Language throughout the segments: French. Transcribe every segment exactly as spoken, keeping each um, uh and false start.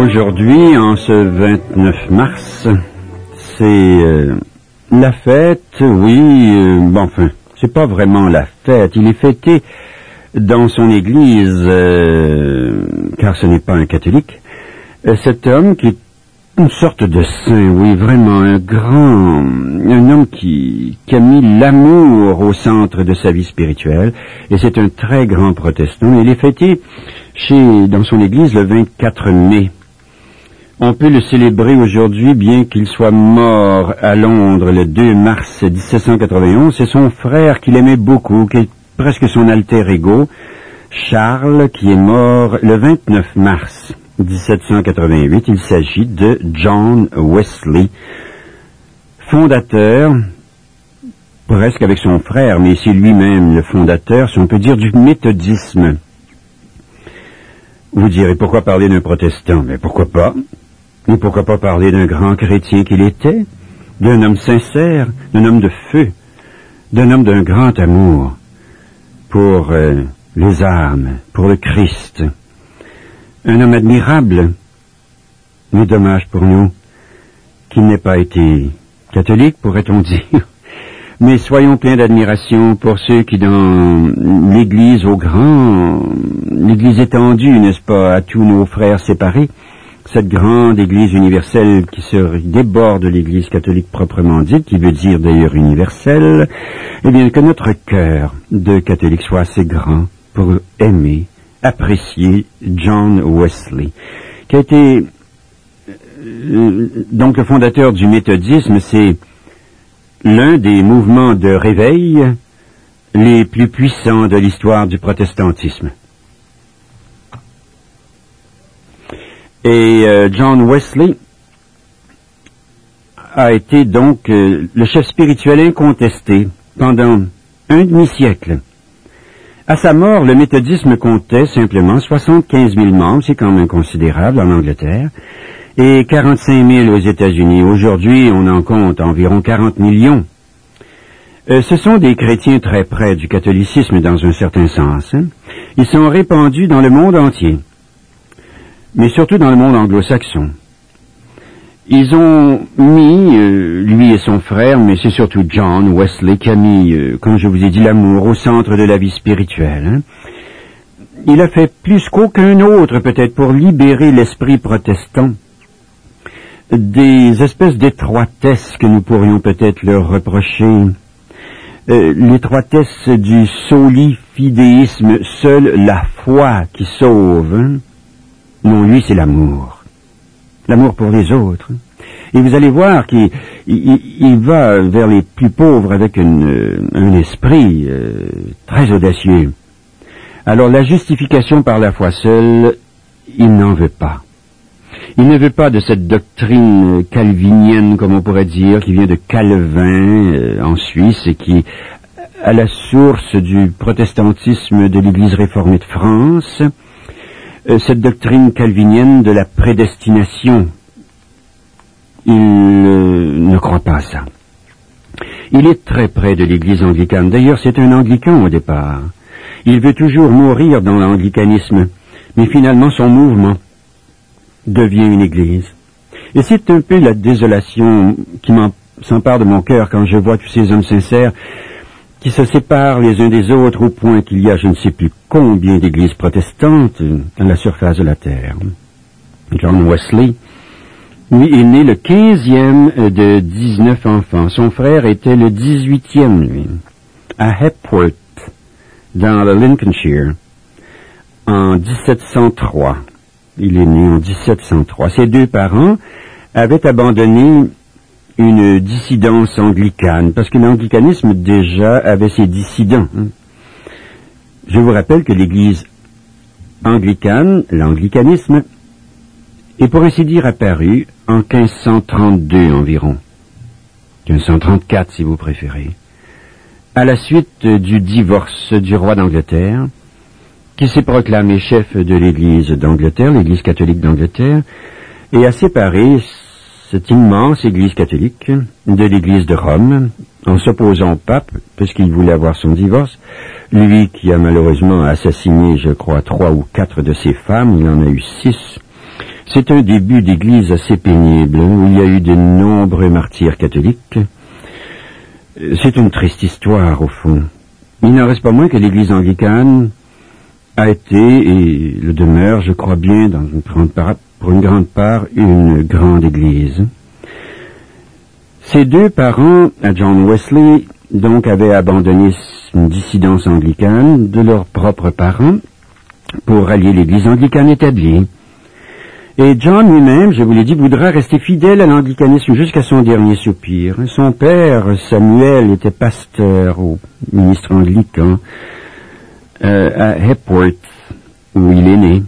Aujourd'hui, en ce vingt-neuf mars, c'est euh, la fête, oui, euh, bon, enfin, c'est pas vraiment la fête, il est fêté dans son église, euh, car ce n'est pas un catholique, euh, cet homme qui est une sorte de saint, oui, vraiment un grand, un homme qui, qui a mis l'amour au centre de sa vie spirituelle, et c'est un très grand protestant. Il est fêté chez, dans son église le vingt-quatre mai. On peut le célébrer aujourd'hui, bien qu'il soit mort à Londres le deux mars dix-sept cent quatre-vingt-onze. C'est son frère qu'il aimait beaucoup, qui est presque son alter ego, Charles, qui est mort le vingt-neuf mars dix-sept cent quatre-vingt-huit. Il s'agit de John Wesley, fondateur, presque avec son frère, mais c'est lui-même le fondateur, si on peut dire, du méthodisme. Vous direz, pourquoi parler d'un protestant? Mais pourquoi pas? Et pourquoi pas parler d'un grand chrétien qu'il était, d'un homme sincère, d'un homme de feu, d'un homme d'un grand amour pour euh, les âmes, pour le Christ. Un homme admirable, mais dommage pour nous qu'il n'ait pas été catholique, pourrait-on dire. Mais soyons pleins d'admiration pour ceux qui, dans l'Église au grand, l'Église étendue, n'est-ce pas, à tous nos frères séparés, cette grande Église universelle qui se déborde de l'Église catholique proprement dite, qui veut dire d'ailleurs universelle, eh bien que notre cœur de catholique soit assez grand pour aimer, apprécier John Wesley, qui a été euh, donc le fondateur du méthodisme. C'est l'un des mouvements de réveil les plus puissants de l'histoire du protestantisme. Et euh, John Wesley a été donc euh, le chef spirituel incontesté pendant un demi-siècle. À sa mort, le méthodisme comptait simplement soixante-quinze mille membres, c'est quand même considérable en Angleterre, et quarante-cinq mille aux États-Unis. Aujourd'hui, on en compte environ quarante millions. Euh, ce sont des chrétiens très près du catholicisme dans un certain sens. Hein. Ils sont répandus dans le monde entier, mais surtout dans le monde anglo-saxon. Ils ont mis, euh, lui et son frère, mais c'est surtout John Wesley qui a mis, euh, comme je vous ai dit, l'amour au centre de la vie spirituelle. Hein. Il a fait plus qu'aucun autre, peut-être, pour libérer l'esprit protestant des espèces d'étroitesses que nous pourrions peut-être leur reprocher. Euh, l'étroitesse du solifidéisme, seule la foi qui sauve. Hein. Non, lui, c'est l'amour. L'amour pour les autres. Et vous allez voir qu'il il, il va vers les plus pauvres avec une, un esprit euh, très audacieux. Alors, la justification par la foi seule, il n'en veut pas. Il ne veut pas de cette doctrine calvinienne, comme on pourrait dire, qui vient de Calvin euh, en Suisse et qui est à la source du protestantisme de l'Église réformée de France. Euh, cette doctrine calvinienne de la prédestination. Il euh, ne croit pas à ça. Il est très près de l'Église anglicane. D'ailleurs, c'est un anglican au départ. Il veut toujours mourir dans l'anglicanisme, mais finalement son mouvement devient une église. Et c'est un peu la désolation qui s'empare de mon cœur quand je vois tous ces hommes sincères qui se séparent les uns des autres au point qu'il y a je ne sais plus combien d'églises protestantes à la surface de la terre. John Wesley, lui, est né le quinzième de dix-neuf enfants. Son frère était le dix-huitième, lui, à Hepworth, dans le Lincolnshire, en dix-sept cent trois. Il est né en dix-sept cent trois. Ses deux parents avaient abandonné une dissidence anglicane, parce que l'anglicanisme déjà avait ses dissidents. Hein. Je vous rappelle que l'Église anglicane, l'anglicanisme, est pour ainsi dire apparu en quinze cent trente-deux environ, quinze cent trente-quatre si vous préférez, à la suite du divorce du roi d'Angleterre, qui s'est proclamé chef de l'Église d'Angleterre, l'Église catholique d'Angleterre, et a séparé cette immense Église catholique de l'Église de Rome, en s'opposant au pape, puisqu'il voulait avoir son divorce, lui qui a malheureusement assassiné, je crois, trois ou quatre de ses femmes, il en a eu six, C'est un début d'église assez pénible, où il y a eu de nombreux martyrs catholiques. C'est une triste histoire, au fond. Il n'en reste pas moins que l'église anglicane a été, et le demeure, je crois bien, dans une grande part, pour une grande part, une grande église. Ses deux parents, John Wesley, donc, avaient abandonné une dissidence anglicane de leurs propres parents pour rallier l'église anglicane établie. Et John lui-même, je vous l'ai dit, voudra rester fidèle à l'anglicanisme jusqu'à son dernier soupir. Son père, Samuel, était pasteur au ministre anglican euh, à Hepworth, où il est né.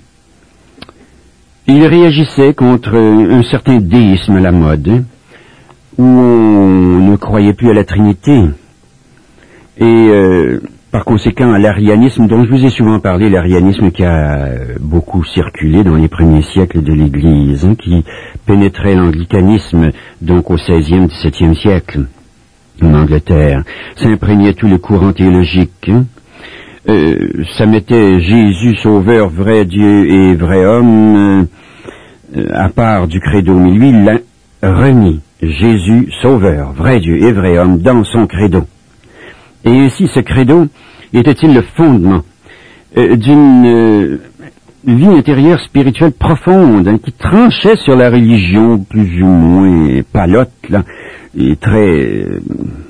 Il réagissait contre un certain déisme à la mode, où on ne croyait plus à la Trinité. Et euh, par conséquent à l'arianisme dont je vous ai souvent parlé, l'arianisme qui a beaucoup circulé dans les premiers siècles de l'Église, hein, qui pénétrait l'anglicanisme donc au seizième, dix-septième siècle en Angleterre. Ça imprégnait tout le courant théologique. Hein. Euh, ça mettait Jésus sauveur, vrai Dieu et vrai homme euh, à part du credo, mais lui il l'a remis, Jésus sauveur, vrai Dieu et vrai homme, dans son credo. Et ainsi ce credo était-il le fondement euh, d'une euh, vie intérieure spirituelle profonde, hein, qui tranchait sur la religion plus ou moins palote, là, et très euh,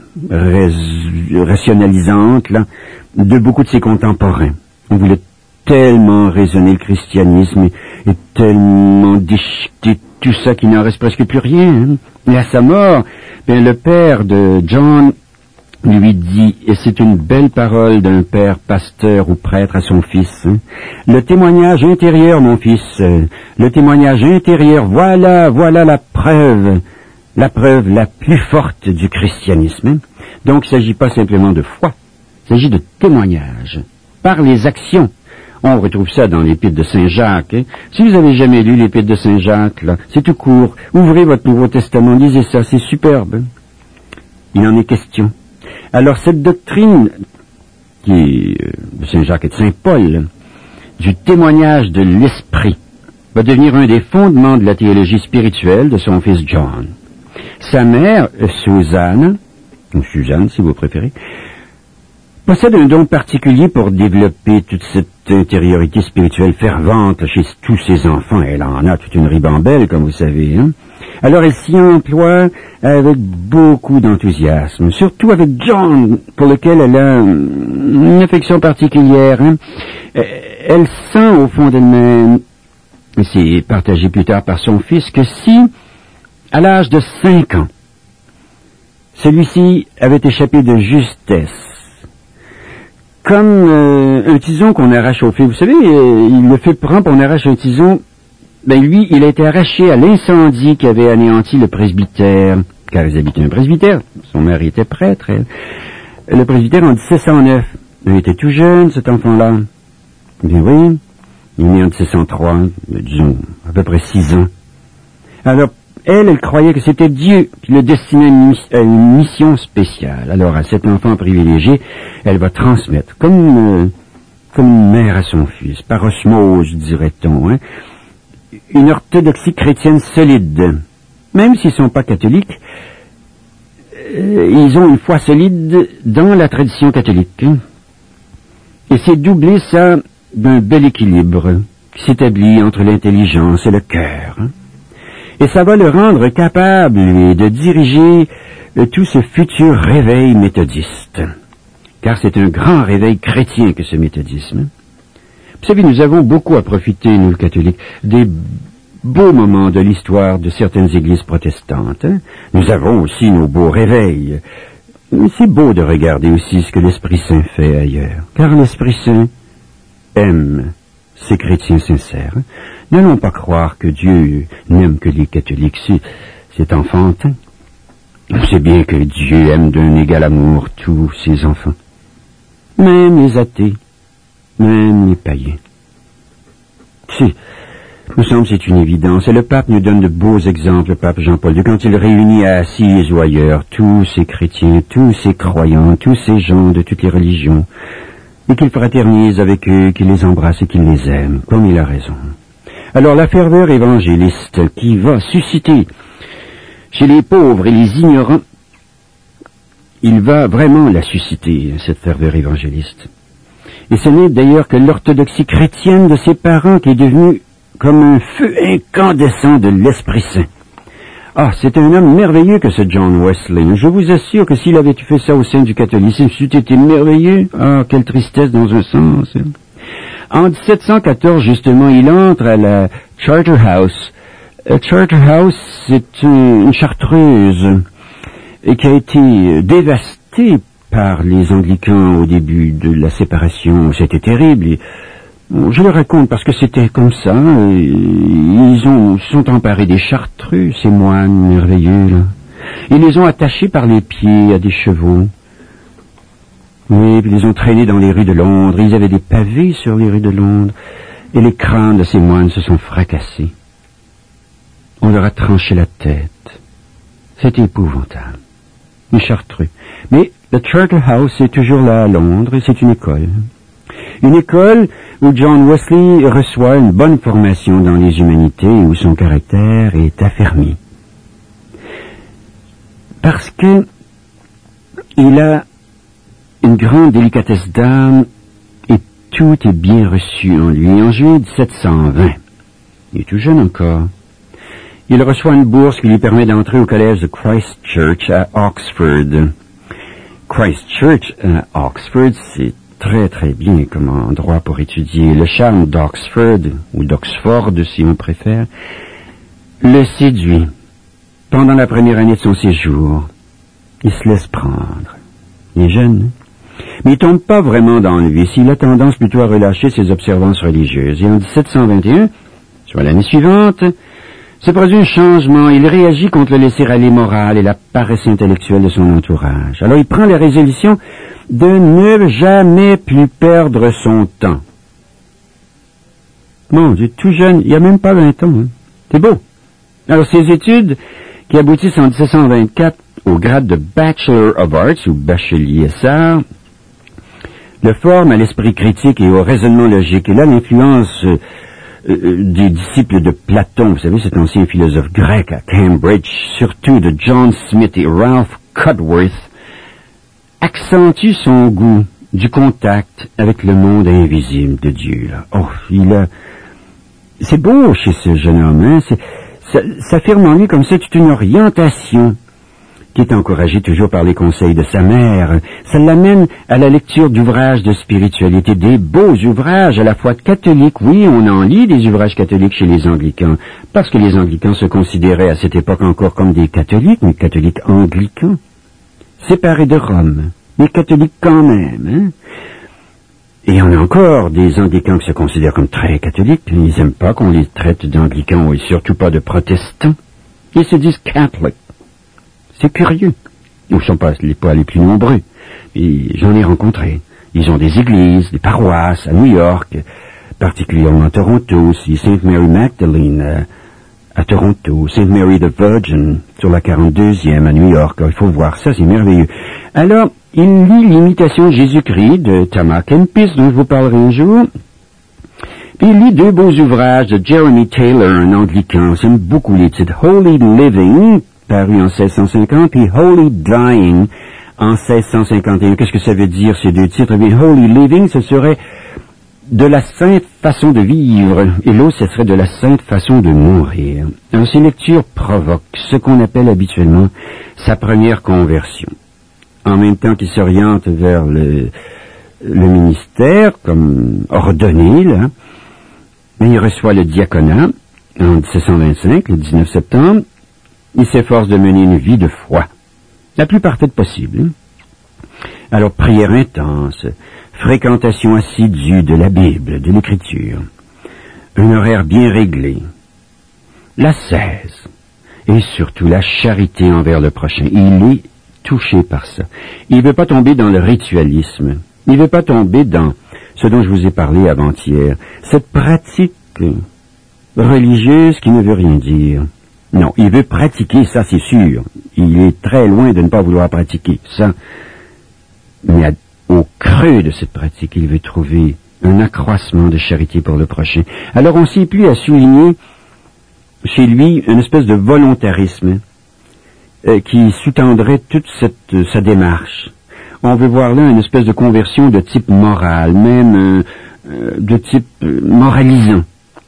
rais- rationalisante, là, de beaucoup de ses contemporains. On voulait tellement raisonner le christianisme et, et tellement déchiqueter tout ça qu'il n'en reste presque plus rien. Hein. Et à sa mort, bien, le père de John lui dit, et c'est une belle parole d'un père pasteur ou prêtre à son fils, hein, le témoignage intérieur, mon fils, euh, le témoignage intérieur, voilà, voilà la preuve, la preuve la plus forte du christianisme. Hein. Donc il ne s'agit pas simplement de foi, il s'agit de témoignage, par les actions. On retrouve ça dans l'Épître de Saint-Jacques. Hein. Si vous avez jamais lu l'Épître de Saint-Jacques, là, c'est tout court. Ouvrez votre Nouveau Testament, lisez ça, c'est superbe. Hein. Il en est question. Alors cette doctrine, qui est euh, de Saint-Jacques et de Saint-Paul, du témoignage de l'esprit, va devenir un des fondements de la théologie spirituelle de son fils John. Sa mère, Suzanne, ou Suzanne si vous préférez, possède un don particulier pour développer toute cette intériorité spirituelle fervente chez tous ses enfants. Elle en a toute une ribambelle, comme vous savez. Hein? Alors elle s'y emploie avec beaucoup d'enthousiasme, surtout avec John, pour lequel elle a une affection particulière. Hein? Elle sent au fond d'elle-même, et c'est partagé plus tard par son fils, que si, à l'âge de cinq ans, celui-ci avait échappé de justesse, comme euh, un tison qu'on arrache au feu. Vous savez, euh, il le fait prendre, on arrache un tison. Ben lui, il a été arraché à l'incendie qui avait anéanti le presbytère, car ils habitaient un presbytère. Son mari était prêtre. Elle. Le presbytère en dix-sept cent neuf. Il était tout jeune, cet enfant-là. Bien oui, il est né en dix-sept cent trois, disons, à peu près six ans. Alors, elle, elle croyait que c'était Dieu qui le destinait à une mission spéciale. Alors, à cet enfant privilégié, elle va transmettre, comme, euh, comme une mère à son fils, par osmose, dirait-on, hein, une orthodoxie chrétienne solide. Même s'ils ne sont pas catholiques, euh, ils ont une foi solide dans la tradition catholique. Hein. Et c'est doublé ça d'un bel équilibre qui s'établit entre l'intelligence et le cœur. Hein. Et ça va le rendre capable, lui, de diriger euh, tout ce futur réveil méthodiste. Car c'est un grand réveil chrétien que ce méthodisme. Vous savez, nous avons beaucoup à profiter, nous, catholiques, des beaux moments de l'histoire de certaines églises protestantes. Hein? Nous avons aussi nos beaux réveils. Mais c'est beau de regarder aussi ce que l'Esprit Saint fait ailleurs. Car l'Esprit Saint aime ces chrétiens sincères. Hein? N'allons pas croire que Dieu n'aime que les catholiques. C'est, c'est enfantin. On sait bien que Dieu aime d'un égal amour tous ses enfants. Même les athées, même les païens. C'est, nous semble que c'est une évidence. Et le pape nous donne de beaux exemples, le pape Jean-Paul deux, quand il réunit à Assise ou ailleurs tous ces chrétiens, tous ces croyants, tous ces gens de toutes les religions, et qu'il fraternise avec eux, qu'il les embrasse et qu'il les aime, comme il a raison. Alors la ferveur évangéliste qui va susciter chez les pauvres et les ignorants, il va vraiment la susciter, cette ferveur évangéliste. Et ce n'est d'ailleurs que l'orthodoxie chrétienne de ses parents qui est devenue comme un feu incandescent de l'Esprit Saint. Ah, c'est un homme merveilleux que ce John Wesley. Je vous assure que s'il avait fait ça au sein du catholicisme, c'eût été merveilleux. Ah, quelle tristesse dans un sens. En dix-sept cent quatorze, justement, il entre à la Charterhouse. Euh, Charterhouse, c'est une chartreuse et qui a été dévastée par les anglicans au début de la séparation. C'était terrible. Et, bon, je le raconte parce que c'était comme ça. Et ils ont, se sont emparés des chartreux, ces moines merveilleux, là. Ils les ont attachés par les pieds à des chevaux. Oui, puis ils les ont traînés dans les rues de Londres. Ils avaient des pavés sur les rues de Londres. Et les crânes de ces moines se sont fracassés. On leur a tranché la tête. C'était épouvantable. Les chartreux. Mais le Charterhouse est toujours là à Londres et c'est une école. Une école où John Wesley reçoit une bonne formation dans les humanités et où son caractère est affermi. Parce que il a une grande délicatesse d'âme et tout est bien reçu en lui. En juillet dix-sept cent vingt, il est tout jeune encore, il reçoit une bourse qui lui permet d'entrer au collège de Christ Church à Oxford. Christ Church à Oxford, c'est très très bien comme endroit pour étudier. Le charme d'Oxford, ou d'Oxford si on préfère, le séduit. Pendant la première année de son séjour, il se laisse prendre. Il est jeune, mais il tombe pas vraiment dans le vice. Il a tendance plutôt à relâcher ses observances religieuses. Et en dix-sept cent vingt et un, soit l'année suivante, se produit un changement. Il réagit contre le laisser-aller moral et la paresse intellectuelle de son entourage. Alors il prend la résolution de ne jamais plus perdre son temps. Mon Dieu, tout jeune, il n'y a même pas vingt ans. Hein. C'est beau. Alors ses études, qui aboutissent en dix-sept cent vingt-quatre au grade de Bachelor of Arts, ou bachelier S A, le forment à l'esprit critique et au raisonnement logique. Et là, l'influence euh, euh, des disciples de Platon, vous savez, cet ancien philosophe grec à Cambridge, surtout de John Smith et Ralph Cudworth, accentue son goût du contact avec le monde invisible de Dieu. Là. Oh, il a... C'est beau chez ce jeune homme, hein? C'est... Ça, ça affirme en lui comme ça toute une orientation qui est encouragée toujours par les conseils de sa mère. Ça l'amène à la lecture d'ouvrages de spiritualité, des beaux ouvrages à la fois catholiques. Oui, on en lit des ouvrages catholiques chez les anglicans, parce que les anglicans se considéraient à cette époque encore comme des catholiques, mais catholiques anglicans, séparés de Rome, mais catholiques quand même, hein. Et il y en a encore des anglicans qui se considèrent comme très catholiques. Ils n'aiment pas qu'on les traite d'anglicans et surtout pas de protestants. Ils se disent catholiques. C'est curieux. Ils ne sont pas les, pas les plus nombreux. Et j'en ai rencontré. Ils ont des églises, des paroisses à New York, particulièrement à Toronto aussi, Saint Mary Magdalene euh, à Toronto, Saint Mary the Virgin sur la quarante-deuxième à New York. Alors, il faut voir ça, c'est merveilleux. Alors, il lit l'imitation de Jésus-Christ de Thomas Kempis, dont je vous parlerai un jour. Puis il lit deux beaux ouvrages de Jeremy Taylor, un anglican. J'aime beaucoup les titres. Holy Living, paru en seize cent cinquante, puis Holy Dying en seize cent cinquante et un. Qu'est-ce que ça veut dire, ces deux titres? Eh bien, Holy Living, ce serait de la sainte façon de vivre, et l'autre, ce serait de la sainte façon de mourir. Alors, ces lectures provoquent ce qu'on appelle habituellement sa première conversion. En même temps qu'il s'oriente vers le, le ministère, comme ordonné, là, mais il reçoit le diaconat en dix-sept cent vingt-cinq, le dix-neuf septembre. Il s'efforce de mener une vie de foi, la plus parfaite possible. Alors, prière intense, fréquentation assidue de la Bible, de l'Écriture, un horaire bien réglé, l'ascèse, et surtout la charité envers le prochain. Il est touché par ça. Il ne veut pas tomber dans le ritualisme. Il ne veut pas tomber dans ce dont je vous ai parlé avant-hier, cette pratique religieuse qui ne veut rien dire. Non, il veut pratiquer, ça c'est sûr. Il est très loin de ne pas vouloir pratiquer ça. Mais à, au creux de cette pratique, il veut trouver un accroissement de charité pour le prochain. Alors on s'est plu à souligner chez lui une espèce de volontarisme euh, qui sous-tendrait toute cette, euh, sa démarche. On veut voir là une espèce de conversion de type moral, même euh, euh, de type euh, moralisant.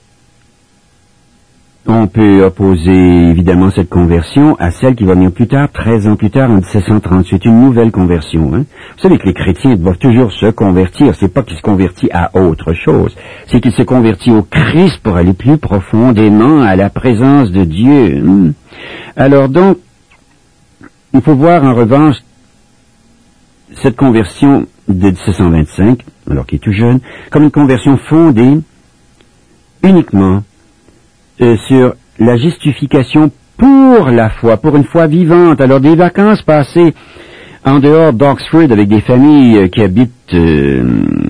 On peut opposer évidemment cette conversion à celle qui va venir plus tard, treize ans plus tard, en dix-sept cent trente-huit, une nouvelle conversion. Hein? Vous savez que les chrétiens doivent toujours se convertir. C'est pas qu'ils se convertissent à autre chose, c'est qu'ils se convertissent au Christ pour aller plus profondément à la présence de Dieu. Hein? Alors donc, il faut voir en revanche cette conversion de dix-sept cent vingt-cinq, alors qu'il est tout jeune, comme une conversion fondée uniquement Euh, sur la justification pour la foi, pour une foi vivante. Alors des vacances passées en dehors d'Oxford avec des familles euh, qui habitent euh,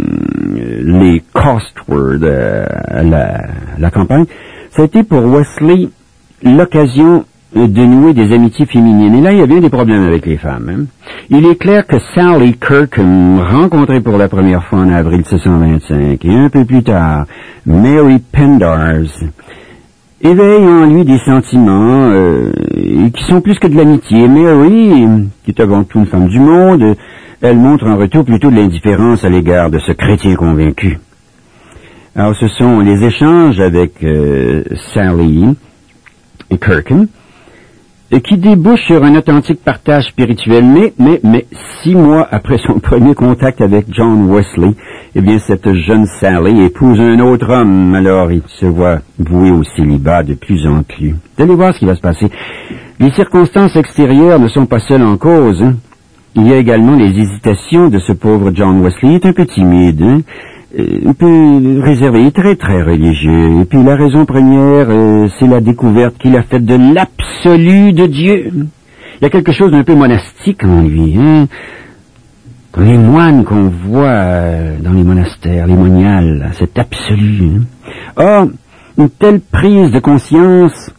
les Costward, euh, à la, la campagne, ça a été pour Wesley l'occasion de nouer des amitiés féminines. Et là, il y a bien des problèmes avec les femmes. Hein. Il est clair que Sally Kirkham, rencontrée pour la première fois en avril dix-sept cent vingt-cinq, et un peu plus tard, Mary Pendars, éveille en lui des sentiments euh, qui sont plus que de l'amitié. Mary, qui est avant tout une femme du monde, elle montre en retour plutôt de l'indifférence à l'égard de ce chrétien convaincu. Alors ce sont les échanges avec euh, Sally et Kirkham qui débouchent sur un authentique partage spirituel, mais, mais, mais, six mois après son premier contact avec John Wesley, eh bien, cette jeune Sally épouse un autre homme, alors il se voit voué au célibat de plus en plus. Vous allez voir ce qui va se passer. Les circonstances extérieures ne sont pas seules en cause, hein. Il y a également les hésitations de ce pauvre John Wesley. Il est un peu timide, hein. Un peu réservé, très très religieux. Et puis la raison première, euh, c'est la découverte qu'il a faite de l'absolu de Dieu. Il y a quelque chose d'un peu monastique en lui, hein, comme les moines qu'on voit euh, dans les monastères, les moniales, cet absolu. Hein. Or, une telle prise de conscience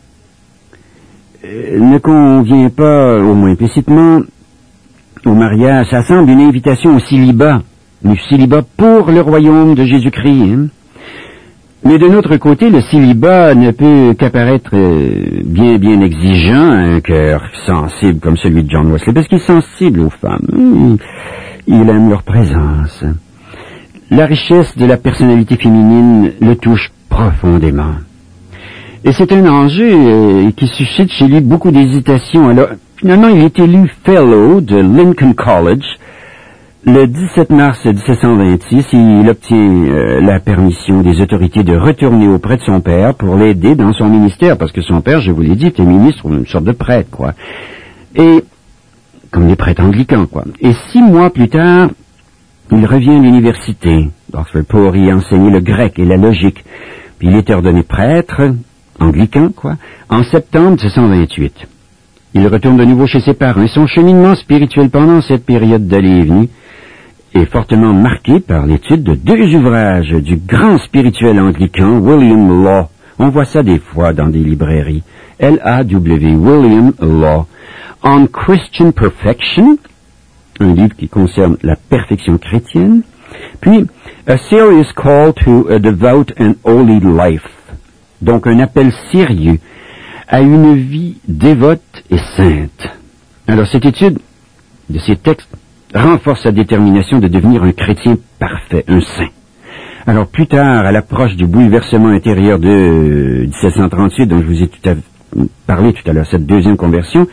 euh, ne convient pas, au moins implicitement, au mariage. Ça semble une invitation au célibat. Le célibat pour le royaume de Jésus-Christ. Hein. Mais de notre côté, le célibat ne peut qu'apparaître euh, bien, bien exigeant à un cœur sensible comme celui de John Wesley, parce qu'il est sensible aux femmes. Il, il aime leur présence. La richesse de la personnalité féminine le touche profondément. Et c'est un enjeu euh, qui suscite chez lui beaucoup d'hésitation. Alors, finalement, il est élu Fellow de Lincoln College. Le dix-sept mars dix-sept cent vingt-six, il obtient euh, la permission des autorités de retourner auprès de son père pour l'aider dans son ministère, parce que son père, je vous l'ai dit, était ministre ou une sorte de prêtre, quoi. Et, comme les prêtres anglicans, quoi. Et six mois plus tard, il revient à l'université d'Oxford pour y enseigner le grec et la logique. Puis il est ordonné prêtre, anglican, quoi, en septembre dix-sept cent vingt-huit. Il retourne de nouveau chez ses parents, et son cheminement spirituel pendant cette période d'aller et venue est fortement marqué par l'étude de deux ouvrages du grand spirituel anglican William Law. On voit ça des fois dans des librairies. L A W, William Law. On Christian Perfection, un livre qui concerne la perfection chrétienne. Puis, A Serious Call to a Devout and Holy Life. Donc, un appel sérieux à une vie dévote et sainte. Alors, cette étude de ces textes renforce sa détermination de devenir un chrétien parfait, un saint. Alors, plus tard, à l'approche du bouleversement intérieur de dix-sept cent trente-huit, dont je vous ai tout à, parlé tout à l'heure, cette deuxième conversion,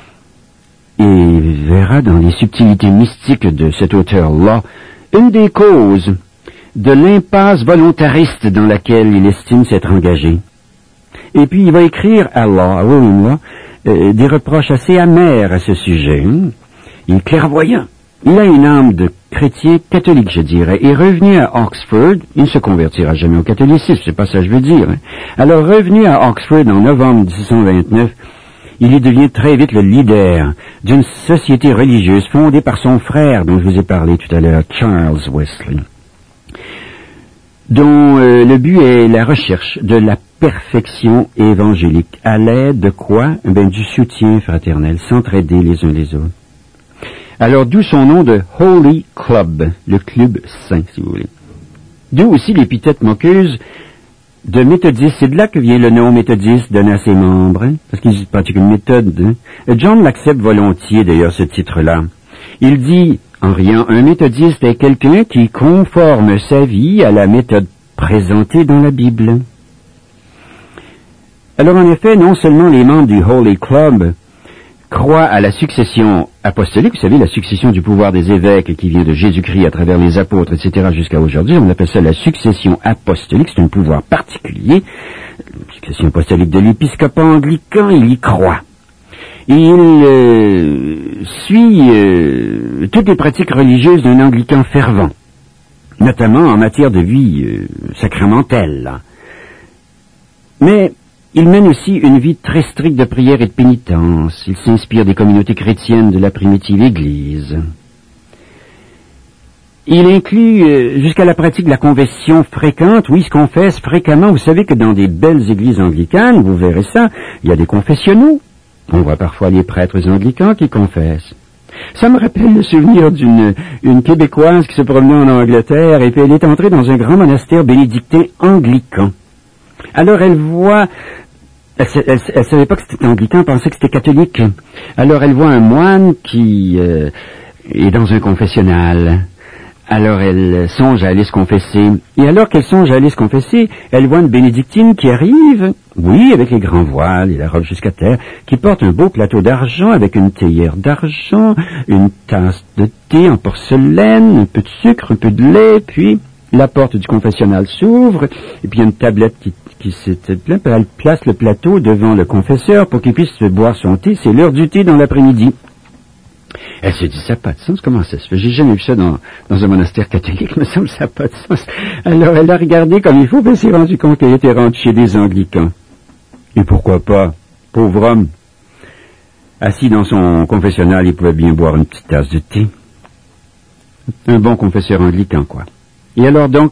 et verra dans les subtilités mystiques de cet auteur-là une des causes de l'impasse volontariste dans laquelle il estime s'être engagé. Et puis, il va écrire à Law, à William Law, euh, des reproches assez amers à ce sujet. Hein. Il est clairvoyant. Il a une âme de chrétien catholique, je dirais. Et revenu à Oxford, il ne se convertira jamais au catholicisme, c'est pas ça que je veux dire. Hein. Alors, revenu à Oxford en novembre dix-sept cent vingt-neuf, il y devient très vite le leader d'une société religieuse fondée par son frère, dont je vous ai parlé tout à l'heure, Charles Wesley, dont euh, le but est la recherche de la perfection évangélique. À l'aide de quoi? Ben, du soutien fraternel, s'entraider les uns les autres. Alors, d'où son nom de Holy Club, le club saint, si vous voulez. D'où aussi l'épithète moqueuse de méthodiste. C'est de là que vient le nom méthodiste donné à ses membres, hein, parce qu'ils pratiquent une méthode. Hein. John l'accepte volontiers, d'ailleurs, ce titre-là. Il dit, en riant, un méthodiste est quelqu'un qui conforme sa vie à la méthode présentée dans la Bible. Alors, en effet, non seulement les membres du Holy Club croient à la succession apostolique, vous savez, la succession du pouvoir des évêques qui vient de Jésus-Christ à travers les apôtres, et cetera, jusqu'à aujourd'hui, on appelle ça la succession apostolique, c'est un pouvoir particulier, la succession apostolique de l'épiscopat anglican, il y croit. Il euh, suit euh, toutes les pratiques religieuses d'un anglican fervent, notamment en matière de vie euh, sacramentelle. Mais il mène aussi une vie très stricte de prière et de pénitence. Il s'inspire des communautés chrétiennes de la primitive Église. Il inclut euh, jusqu'à la pratique de la confession fréquente. Oui, il se confesse fréquemment. Vous savez que dans des belles églises anglicanes, vous verrez ça, il y a des confessionnaux. On voit parfois les prêtres anglicans qui confessent. Ça me rappelle le souvenir d'une une Québécoise qui se promenait en Angleterre et puis elle est entrée dans un grand monastère bénédictin anglican. Alors elle voit... Elle, elle, elle savait pas que c'était anglican, elle pensait que c'était catholique. Alors elle voit un moine qui euh, est dans un confessionnal. Alors elle songe à aller se confesser. Et alors qu'elle songe à aller se confesser, elle voit une bénédictine qui arrive, oui, avec les grands voiles et la robe jusqu'à terre, qui porte un beau plateau d'argent avec une théière d'argent, une tasse de thé en porcelaine, un peu de sucre, un peu de lait, puis la porte du confessionnal s'ouvre, et puis il y a une tablette qui qui s'est plein, elle place le plateau devant le confesseur pour qu'il puisse boire son thé. C'est l'heure du thé dans l'après-midi. Elle se dit, ça n'a pas de sens, comment ça se fait? J'ai jamais vu ça dans, dans un monastère catholique, me semble, ça n'a pas de sens. Alors elle a regardé comme il faut, puis elle s'est rendue compte qu'elle était rendue chez des anglicans. Et pourquoi pas? Pauvre homme. Assis dans son confessionnal, il pouvait bien boire une petite tasse de thé. Un bon confesseur anglican, quoi. Et alors donc,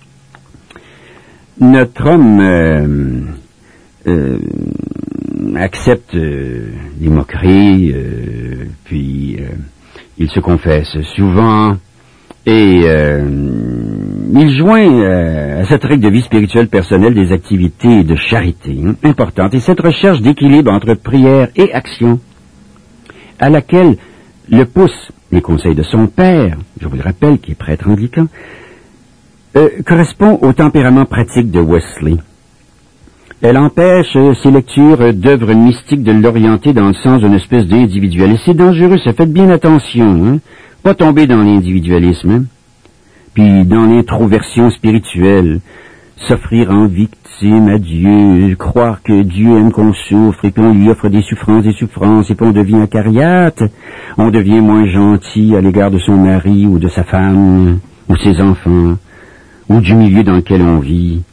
notre homme euh, euh, accepte euh, les moqueries, euh, puis euh, il se confesse souvent, et euh, il joint euh, à cette règle de vie spirituelle personnelle des activités de charité hein, importantes, et cette recherche d'équilibre entre prière et action, à laquelle le pousse les conseils de son père, je vous le rappelle, qui est prêtre anglican, Euh, correspond au tempérament pratique de Wesley. Elle empêche euh, ses lectures euh, d'œuvres mystiques de l'orienter dans le sens d'une espèce d'individualisme. C'est dangereux, ça, faites bien attention, hein? Pas tomber dans l'individualisme, hein? Puis dans l'introversion spirituelle, s'offrir en victime à Dieu, croire que Dieu aime qu'on souffre, et puis on lui offre des souffrances, des souffrances, et puis on devient acariâtre, on devient moins gentil à l'égard de son mari ou de sa femme, ou ses enfants, ou du milieu dans lequel on vit.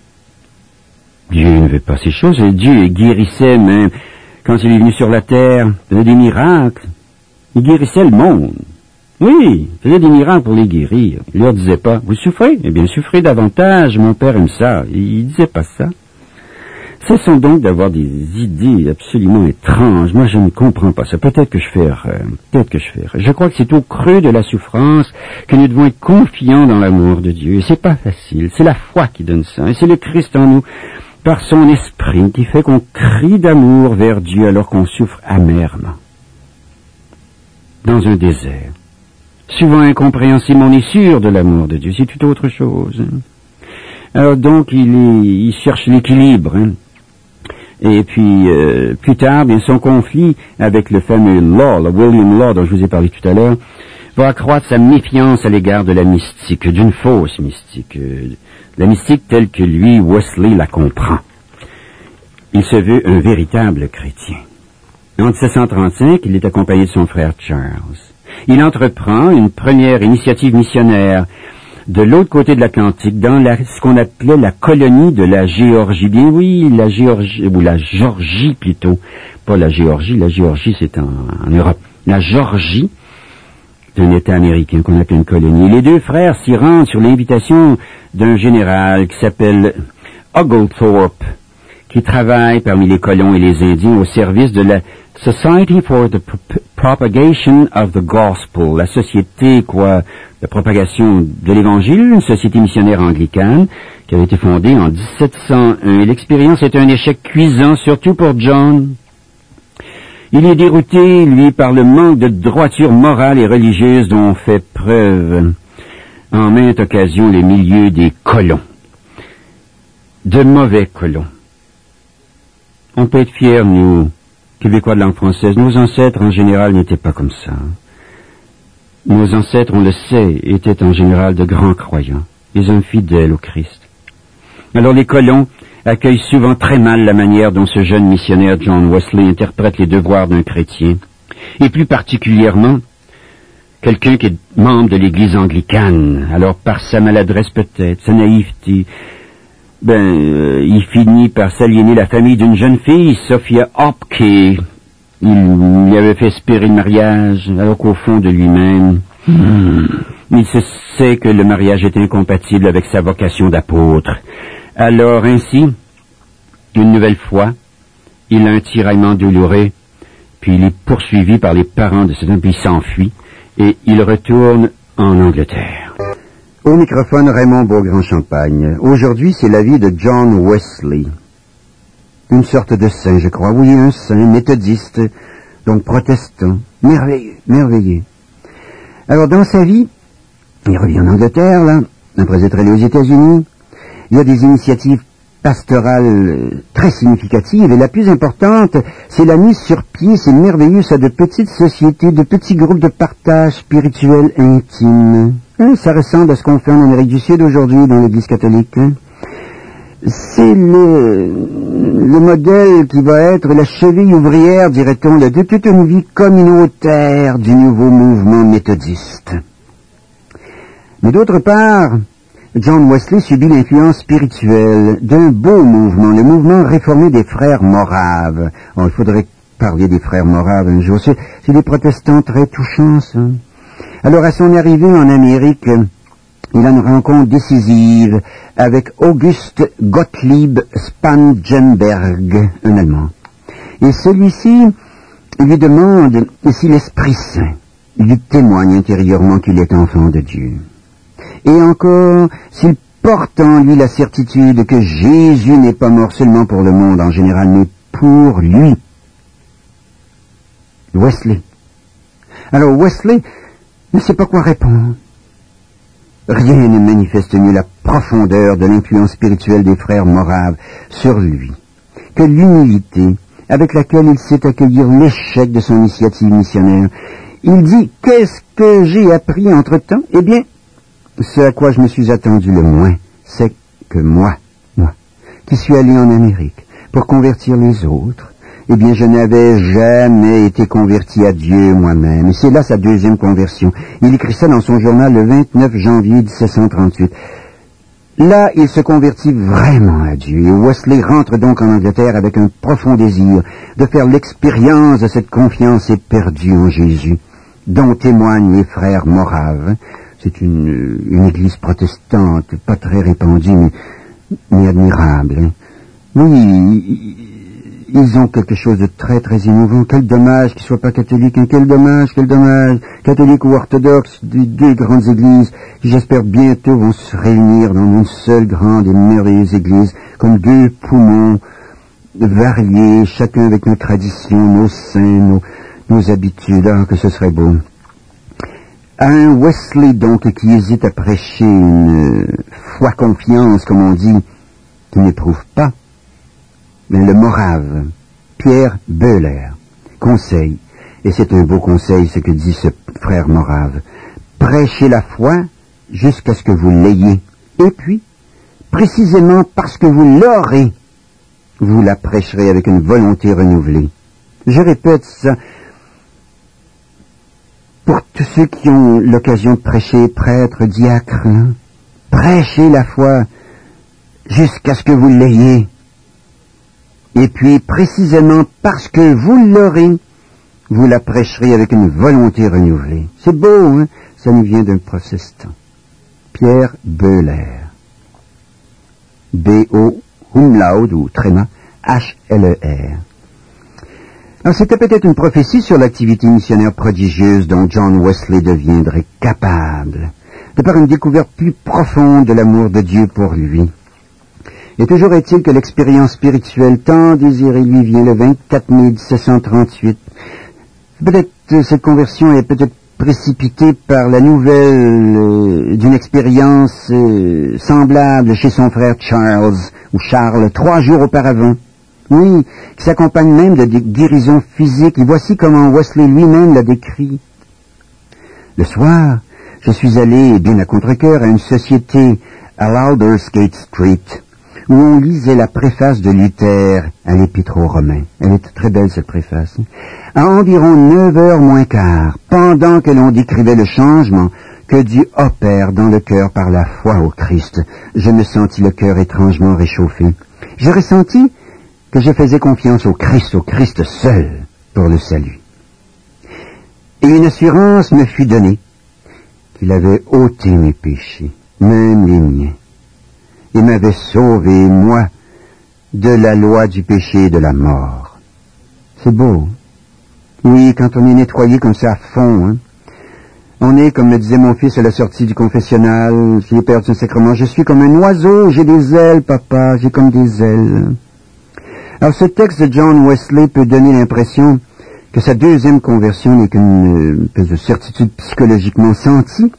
Dieu ne veut pas ces choses. Dieu guérissait même, quand il est venu sur la terre, il faisait des miracles. Il guérissait le monde. Oui, il faisait des miracles pour les guérir. Il leur disait pas, vous souffrez? Eh bien, souffrez davantage, mon père aime ça. Il disait pas ça. Cessons donc d'avoir des idées absolument étranges. Moi, je ne comprends pas ça. Peut-être que je fais erreur. Peut-être que je fais erreur. Je crois que c'est au creux de la souffrance que nous devons être confiants dans l'amour de Dieu. Et c'est pas facile. C'est la foi qui donne ça. Et c'est le Christ en nous, par son esprit, qui fait qu'on crie d'amour vers Dieu alors qu'on souffre amèrement. Dans un désert. Souvent incompréhensible, on est sûr de l'amour de Dieu. C'est tout autre chose. Hein. Alors donc, il, est, il cherche l'équilibre, hein. Et puis, euh, plus tard, bien, son conflit avec le fameux Law, le William Law, dont je vous ai parlé tout à l'heure, va accroître sa méfiance à l'égard de la mystique, d'une fausse mystique, euh, la mystique telle que lui, Wesley, la comprend. Il se veut un véritable chrétien. En dix-sept cent trente-cinq, il est accompagné de son frère Charles. Il entreprend une première initiative missionnaire de l'autre côté de l'Atlantique, dans la, ce qu'on appelait la colonie de la Géorgie. Bien oui, la Géorgie, ou la Georgie plutôt, pas la Géorgie, la Géorgie c'est en, en Europe. La Georgie, c'est un État américain qu'on appelle une colonie. Les deux frères s'y rendent sur l'invitation d'un général qui s'appelle Oglethorpe, qui travaille parmi les colons et les Indiens au service de la Society for the Propagation of the Gospel, la société, quoi, de propagation de l'Évangile, une société missionnaire anglicane qui avait été fondée en dix-sept cent un. Et l'expérience est un échec cuisant, surtout pour John. Il est dérouté, lui, par le manque de droiture morale et religieuse dont ont fait preuve en maintes occasions les milieux des colons. De mauvais colons. On peut être fiers, nous, Québécois de langue française. Nos ancêtres, en général, n'étaient pas comme ça. Nos ancêtres, on le sait, étaient en général de grands croyants, des hommes fidèles au Christ. Alors les colons accueillent souvent très mal la manière dont ce jeune missionnaire John Wesley interprète les devoirs d'un chrétien, et plus particulièrement quelqu'un qui est membre de l'Église anglicane. Alors par sa maladresse peut-être, sa naïveté, ben, euh, il finit par s'aliéner la famille d'une jeune fille, Sophia Hopkins. Il lui avait fait espérer le mariage, alors qu'au fond de lui-même, hmm, il se sait que le mariage est incompatible avec sa vocation d'apôtre. Alors ainsi, une nouvelle fois, il a un tiraillement douloureux, puis il est poursuivi par les parents de cet homme, puis il s'enfuit, et il retourne en Angleterre. Au microphone, Raymond Beaugrand-Champagne. Aujourd'hui, c'est la vie de John Wesley. Une sorte de saint, je crois. Oui, un saint, méthodiste, donc protestant. Merveilleux, merveilleux. Alors, dans sa vie, il revient en Angleterre, là, après être allé aux États-Unis. Il y a des initiatives pastorales très significatives, et la plus importante, c'est la mise sur pied, c'est merveilleux, ça, de petites sociétés, de petits groupes de partage spirituel intime. Hein, ça ressemble à ce qu'on fait en Amérique du Sud aujourd'hui dans l'Église catholique. Hein. C'est le, le modèle qui va être la cheville ouvrière, dirait-on, de toute une vie communautaire du nouveau mouvement méthodiste. Mais d'autre part, John Wesley subit l'influence spirituelle d'un beau mouvement, le mouvement réformé des frères moraves. Oh, il faudrait parler des frères moraves un jour. C'est, c'est des protestants très touchants, ça. Alors, à son arrivée en Amérique, il a une rencontre décisive avec August Gottlieb Spangenberg, un Allemand. Et celui-ci lui demande si l'Esprit Saint lui témoigne intérieurement qu'il est enfant de Dieu. Et encore, s'il porte en lui la certitude que Jésus n'est pas mort seulement pour le monde en général, mais pour lui. Wesley. Alors Wesley ne sait pas quoi répondre. Rien ne manifeste mieux la profondeur de l'influence spirituelle des frères moraves sur lui que l'humilité avec laquelle il sait accueillir l'échec de son initiative missionnaire. Il dit « Qu'est-ce que j'ai appris entre-temps » Eh bien, ce à quoi je me suis attendu le moins, c'est que moi, moi, qui suis allé en Amérique pour convertir les autres, eh bien, je n'avais jamais été converti à Dieu moi-même. Et c'est là sa deuxième conversion. Il écrit ça dans son journal le vingt-neuf janvier dix-sept cent trente-huit. Là, il se convertit vraiment à Dieu. Et Wesley rentre donc en Angleterre avec un profond désir de faire l'expérience de cette confiance éperdue en Jésus, dont témoignent les frères moraves. C'est une, une église protestante, pas très répandue, mais, mais admirable. Hein. Oui, ils ont quelque chose de très, très innovant. Quel dommage qu'ils ne soient pas catholiques. Hein. Quel dommage, quel dommage. Catholiques ou orthodoxes, des deux grandes églises qui, j'espère, bientôt vont se réunir dans une seule grande et merveilleuse église, comme deux poumons variés, chacun avec nos traditions, nos saints, nos, nos habitudes. Ah, que ce serait beau. Un Wesley, donc, qui hésite à prêcher une foi confiance, comme on dit, qui n'éprouve pas, mais le morave, Pierre Beuler, conseille, et c'est un beau conseil ce que dit ce frère morave, prêchez la foi jusqu'à ce que vous l'ayez, et puis, précisément parce que vous l'aurez, vous la prêcherez avec une volonté renouvelée. Je répète ça, pour tous ceux qui ont l'occasion de prêcher, prêtres, diacres, hein, prêchez la foi jusqu'à ce que vous l'ayez. Et puis, précisément parce que vous l'aurez, vous la prêcherez avec une volonté renouvelée. C'est beau, hein? Ça nous vient d'un protestant. Pierre Beuler. B O umlaut ou tréma, H L E R. Alors, c'était peut-être une prophétie sur l'activité missionnaire prodigieuse dont John Wesley deviendrait capable, de par une découverte plus profonde de l'amour de Dieu pour lui. Et toujours est-il que l'expérience spirituelle tant désirée lui vient le vingt-quatre mai dix-sept cent trente-huit. Peut-être euh, cette conversion est peut-être précipitée par la nouvelle euh, d'une expérience euh, semblable chez son frère Charles, ou Charles, trois jours auparavant. Oui, qui s'accompagne même de des guérisons physiques. Et voici comment Wesley lui-même l'a décrit. Le soir, je suis allé, bien à contre-cœur, à une société à l'Aldersgate Street, où on lisait la préface de Luther à l'Épître aux Romains. Elle était très belle, cette préface. À environ neuf heures moins quart, pendant que l'on décrivait le changement que Dieu opère dans le cœur par la foi au Christ, je me sentis le cœur étrangement réchauffé. J'ai ressenti que je faisais confiance au Christ, au Christ seul, pour le salut. Et une assurance me fut donnée qu'il avait ôté mes péchés, même les miens, et m'avait sauvé, moi, de la loi du péché et de la mort. C'est beau. Oui, quand on est nettoyé comme ça à fond, hein. On est, comme me disait mon fils à la sortie du confessionnal, qui est perdu son sacrement, je suis comme un oiseau, j'ai des ailes, papa, j'ai comme des ailes. Alors ce texte de John Wesley peut donner l'impression que sa deuxième conversion n'est qu'une espèce de certitude psychologiquement sentie,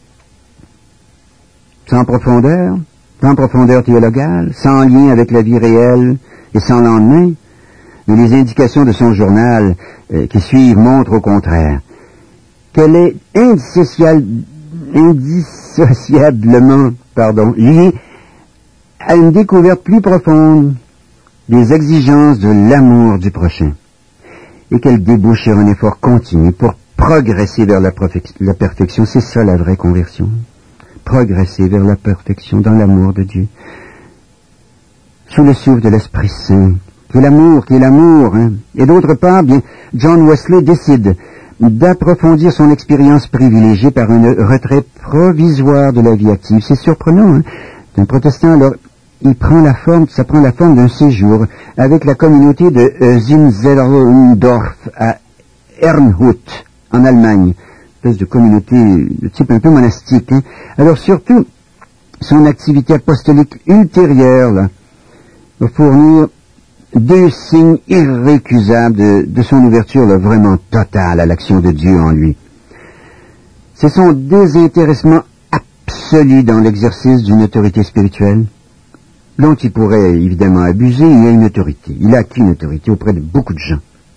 sans profondeur, sans profondeur théologale, sans lien avec la vie réelle et sans lendemain. Mais les indications de son journal euh, qui suivent montrent au contraire qu'elle est indissociable, indissociablement pardon, liée à une découverte plus profonde des exigences de l'amour du prochain, et qu'elle débouche sur un effort continu pour progresser vers la, la perfection. C'est ça la vraie conversion. Progresser vers la perfection dans l'amour de Dieu. Sous le souffle de l'Esprit Saint, qui est l'amour, qui est l'amour. Hein. Et d'autre part, bien, John Wesley décide d'approfondir son expérience privilégiée par une retraite provisoire de la vie active. C'est surprenant, hein. Un protestant, alors, il prend la forme, ça prend la forme d'un séjour avec la communauté de euh, Zinzendorf à Herrnhut, en Allemagne. Une espèce de communauté de type un peu monastique. Hein. Alors surtout, son activité apostolique ultérieure là, va fournir deux signes irrécusables de, de son ouverture là, vraiment totale à l'action de Dieu en lui. C'est son désintéressement absolu dans l'exercice d'une autorité spirituelle, dont il pourrait évidemment abuser. Il a une autorité. Il a acquis une autorité auprès de beaucoup de gens.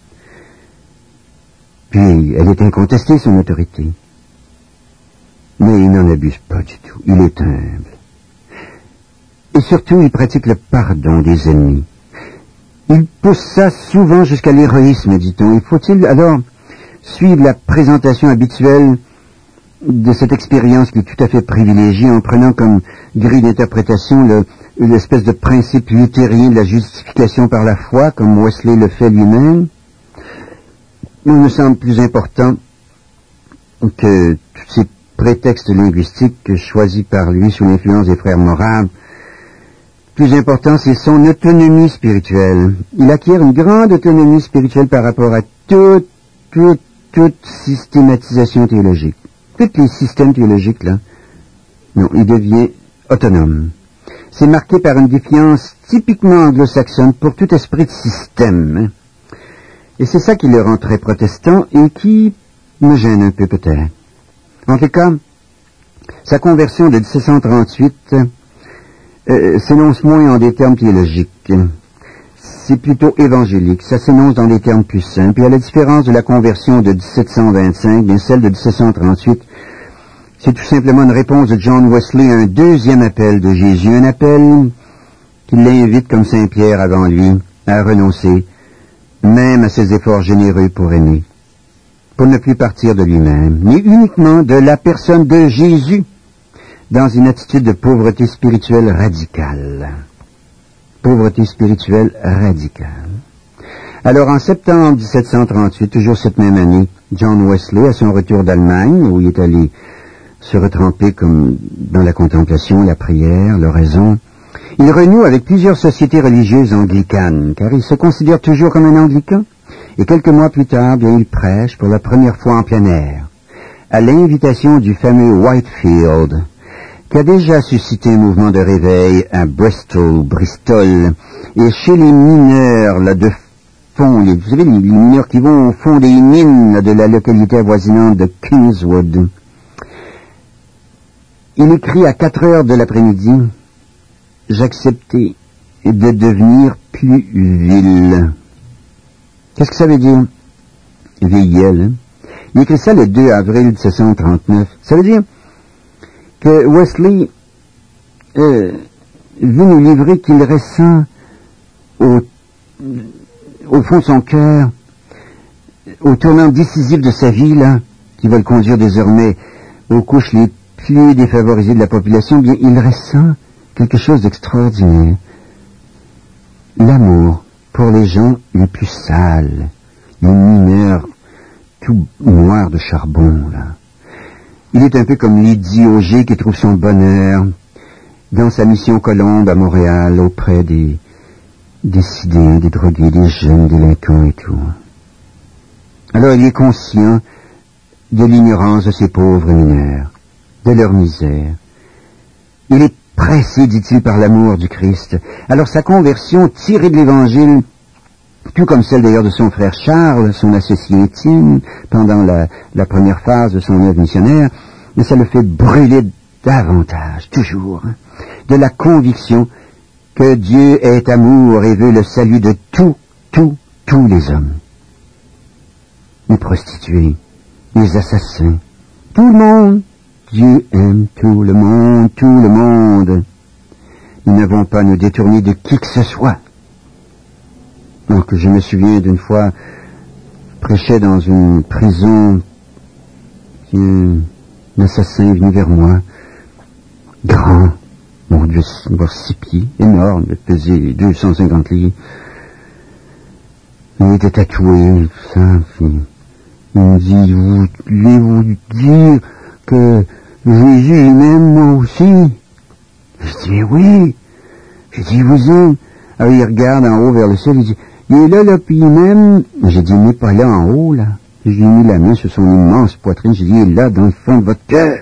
Puis, elle est incontestée, son autorité. Mais il n'en abuse pas du tout. Il est humble. Et surtout, il pratique le pardon des ennemis. Il pousse ça souvent jusqu'à l'héroïsme, dit-on. Il faut-il alors suivre la présentation habituelle de cette expérience qui est tout à fait privilégiée en prenant comme grille d'interprétation le l'espèce de principe luthérien de la justification par la foi, comme Wesley le fait lui-même. Il me semble plus important que tous ces prétextes linguistiques choisis par lui sous l'influence des frères Moraves. Plus important, c'est son autonomie spirituelle. Il acquiert une grande autonomie spirituelle par rapport à toute, toute, toute systématisation théologique. Tous les systèmes théologiques, là. Non, il devient autonome. C'est marqué par une défiance typiquement anglo-saxonne pour tout esprit de système. Hein. Et c'est ça qui le rend très protestant et qui me gêne un peu peut-être. En tout cas, sa conversion de dix-sept cent trente-huit euh, s'énonce moins en des termes théologiques. C'est plutôt évangélique. Ça s'énonce dans des termes plus simples. Et à la différence de la conversion de dix-sept cent vingt-cinq, bien celle de dix-sept cent trente-huit, c'est tout simplement une réponse de John Wesley à un deuxième appel de Jésus, un appel qui l'invite, comme Saint Pierre avant lui, à renoncer, même à ses efforts généreux pour aimer, pour ne plus partir de lui-même, mais uniquement de la personne de Jésus, dans une attitude de pauvreté spirituelle radicale. Pauvreté spirituelle radicale. Alors, en septembre dix-sept cent trente-huit, toujours cette même année, John Wesley, à son retour d'Allemagne, où il est allé se retremper comme dans la contemplation, la prière, l'oraison, Il renoue avec plusieurs sociétés religieuses anglicanes, car il se considère toujours comme un anglican, et quelques mois plus tard, bien, il prêche pour la première fois en plein air, à l'invitation du fameux Whitefield, qui a déjà suscité un mouvement de réveil à Bristol, Bristol, et chez les mineurs, là, de fond, les, vous savez, les, les mineurs qui vont au fond des mines, là, de la localité avoisinante de Kingswood. Il écrit à quatre heures de l'après-midi, « J'acceptais de devenir plus vil. » Qu'est-ce que ça veut dire? Vieillel, hein? Il écrit ça le deux avril dix-sept cent trente-neuf. Ça veut dire que Wesley euh, veut nous livrer qu'il ressent au, au fond de son cœur, au tournant décisif de sa vie, là, qui va le conduire désormais aux couches les plus défavorisées de la population, bien, il ressent quelque chose d'extraordinaire. L'amour pour les gens les plus sales, les mineurs tout noirs de charbon, là. Il est un peu comme Lydie Auger qui trouve son bonheur dans sa mission Colombe à Montréal auprès des décidés, des drogués, des jeunes délinquants et tout. Alors il est conscient de l'ignorance de ces pauvres mineurs, de leur misère. Il est pressé, dit-il, par l'amour du Christ. Alors sa conversion, tirée de l'Évangile, tout comme celle d'ailleurs de son frère Charles, son associé intime, pendant la, la première phase de son œuvre missionnaire, mais ça le fait brûler davantage, toujours, hein, de la conviction que Dieu est amour et veut le salut de tous, tous, tous les hommes. Les prostituées, les assassins, tout le monde. Dieu aime tout le monde, tout le monde. Nous n'avons pas à nous détourner de qui que ce soit. Donc, je me souviens d'une fois, je prêchais dans une prison, un, un assassin est venu vers moi, grand, mon Dieu, avoir six pieds, énorme, il pesait deux cent cinquante livres. Il était tatoué, tout ça, puis il me dit, vous voulez-vous dire que Jésus m'aime moi aussi? Je dis, mais oui. Je dis, vous aime. Alors il regarde en haut vers le ciel, il dit, il est là, là, puis il m'aime. J'ai dit, il n'est pas là en haut, là. J'ai mis la main sur son immense poitrine, j'ai dit, il est là, dans le fond de votre cœur.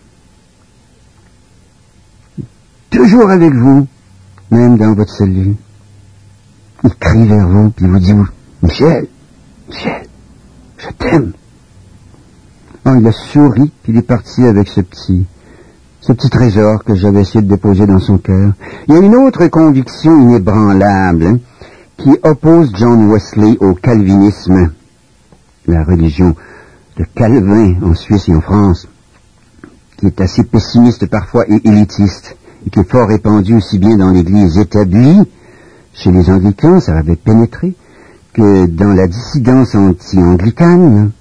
Toujours avec vous, même dans votre cellule. Il crie vers vous, puis il vous dit, Michel, Michel, je t'aime. Oh, il a souri, puis il est parti avec ce petit, ce petit trésor que j'avais essayé de déposer dans son cœur. Il y a une autre conviction inébranlable, hein, qui oppose John Wesley au calvinisme, la religion de Calvin en Suisse et en France, qui est assez pessimiste parfois et élitiste, et qui est fort répandue aussi bien dans l'Église établie, chez les anglicans, ça avait pénétré, que dans la dissidence anti-anglicane,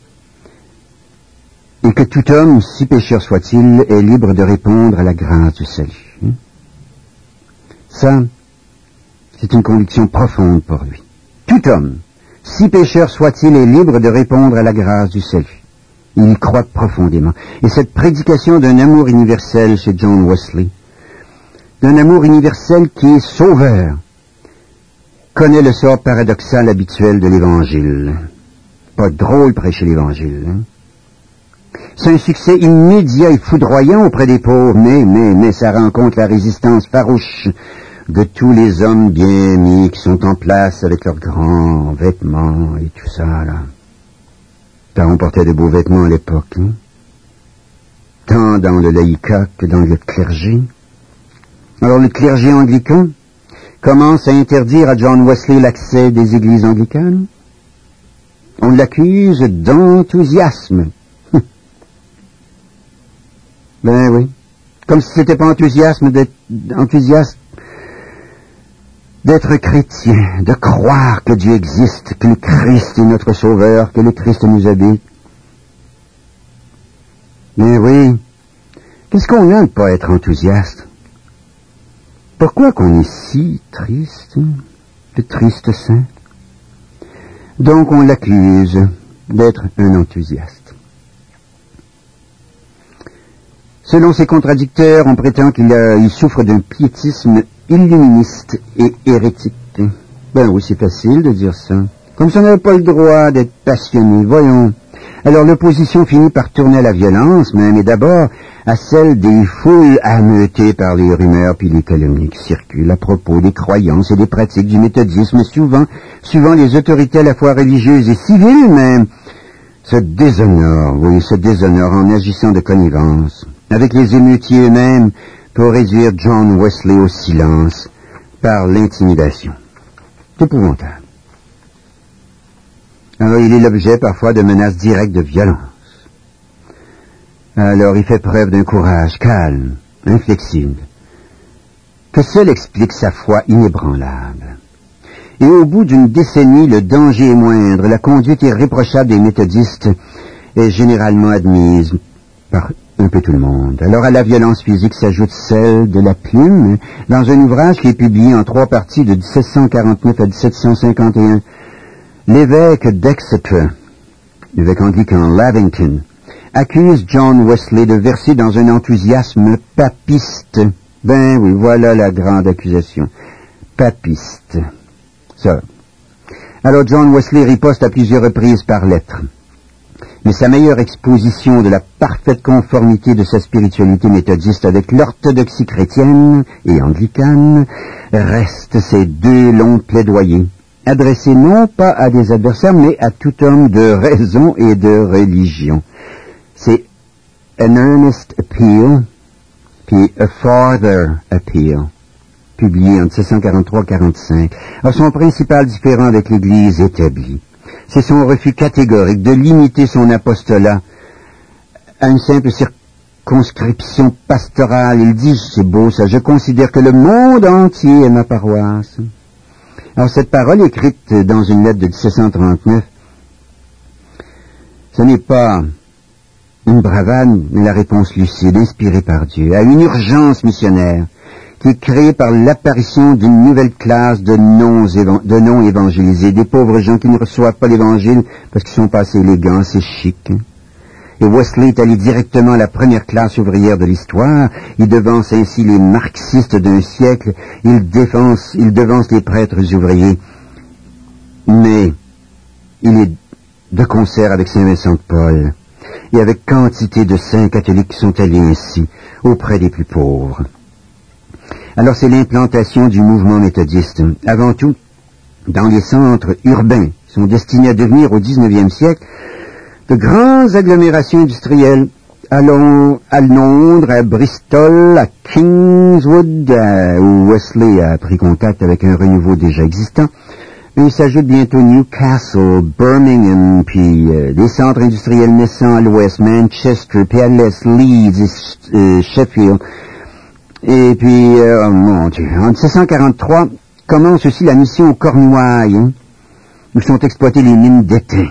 et que tout homme, si pécheur soit-il, est libre de répondre à la grâce du salut. Ça, c'est une conviction profonde pour lui. Tout homme, si pécheur soit-il, est libre de répondre à la grâce du salut. Il y croit profondément. Et cette prédication d'un amour universel chez John Wesley, d'un amour universel qui est sauveur, connaît le sort paradoxal habituel de l'Évangile. Pas drôle prêcher l'Évangile, hein? C'est un succès immédiat et foudroyant auprès des pauvres, mais, mais, mais ça rencontre la résistance farouche de tous les hommes bien mis qui sont en place avec leurs grands vêtements et tout ça, là. Car on portait de beaux vêtements à l'époque, hein? Tant dans le laïcat que dans le clergé. Alors le clergé anglican commence à interdire à John Wesley l'accès des églises anglicanes. On l'accuse d'enthousiasme. Ben oui. Comme si c'était pas enthousiasme d'être, enthousiaste d'être chrétien, de croire que Dieu existe, que le Christ est notre sauveur, que le Christ nous habite. Mais oui. Qu'est-ce qu'on a de pas être enthousiaste? Pourquoi qu'on est si triste, hein? Le triste saint? Donc on l'accuse d'être un enthousiaste. Selon ses contradicteurs, on prétend qu'il a, il souffre d'un piétisme illuministe et hérétique. Ben oui, c'est facile de dire ça. Comme si on n'avait pas le droit d'être passionné, voyons. Alors l'opposition finit par tourner à la violence, mais, mais d'abord à celle des foules ameutées par les rumeurs puis les calomnies qui circulent à propos des croyances et des pratiques du méthodisme, souvent, suivant les autorités à la fois religieuses et civiles même, se déshonorent, oui, se déshonorent en agissant de connivence avec les émeutiers eux-mêmes pour réduire John Wesley au silence par l'intimidation. C'est épouvantable. Alors, il est l'objet parfois de menaces directes de violence. Alors, il fait preuve d'un courage calme, inflexible, que seul explique sa foi inébranlable. Et au bout d'une décennie, le danger est moindre. La conduite irréprochable des méthodistes est généralement admise par un peu tout le monde. Alors, à la violence physique s'ajoute celle de la plume, dans un ouvrage qui est publié en trois parties de dix-sept cent quarante-neuf à dix-sept cent cinquante et un. L'évêque d'Exeter, l'évêque anglican Lavington, accuse John Wesley de verser dans un enthousiasme papiste. Ben oui, voilà la grande accusation. Papiste. Ça. Alors John Wesley riposte à plusieurs reprises par lettre. Mais sa meilleure exposition de la parfaite conformité de sa spiritualité méthodiste avec l'orthodoxie chrétienne et anglicane reste ses deux longs plaidoyers, adressés non pas à des adversaires, mais à tout homme de raison et de religion. C'est An Earnest Appeal, puis A Farther Appeal, publié en dix-sept cent quarante-trois quarante-cinq. Alors, son principal différend avec l'Église établie, c'est son refus catégorique de limiter son apostolat à une simple circonscription pastorale. Il dit, c'est beau ça, je considère que le monde entier est ma paroisse. Alors, cette parole écrite dans une lettre de dix-sept cent trente-neuf, ce n'est pas une bravade, mais la réponse lucide, inspirée par Dieu, à une urgence missionnaire qui est créée par l'apparition d'une nouvelle classe de non-évangélisés, non évangélisés, des pauvres gens qui ne reçoivent pas l'Évangile parce qu'ils sont pas assez élégants, c'est chic. Et Wesley est allé directement à la première classe ouvrière de l'histoire. Il devance ainsi les marxistes d'un siècle. Il défense, il devance les prêtres ouvriers. Mais il est de concert avec Saint Vincent de Paul et avec quantité de saints catholiques qui sont allés ainsi auprès des plus pauvres. Alors c'est l'implantation du mouvement méthodiste. Avant tout, dans les centres urbains qui sont destinés à devenir au dix-neuvième siècle de grandes agglomérations industrielles, à, Londres, à Londres, à Bristol, à Kingswood, à, où Wesley a pris contact avec un renouveau déjà existant. Et il s'ajoute bientôt Newcastle, Birmingham, puis euh, des centres industriels naissants à l'ouest, Manchester, puis à l'est, Leeds et euh, Sheffield. Et puis, euh, oh mon Dieu, en dix-sept cent quarante-trois commence aussi la mission aux Cornouailles, hein, où sont exploitées les mines d'étain.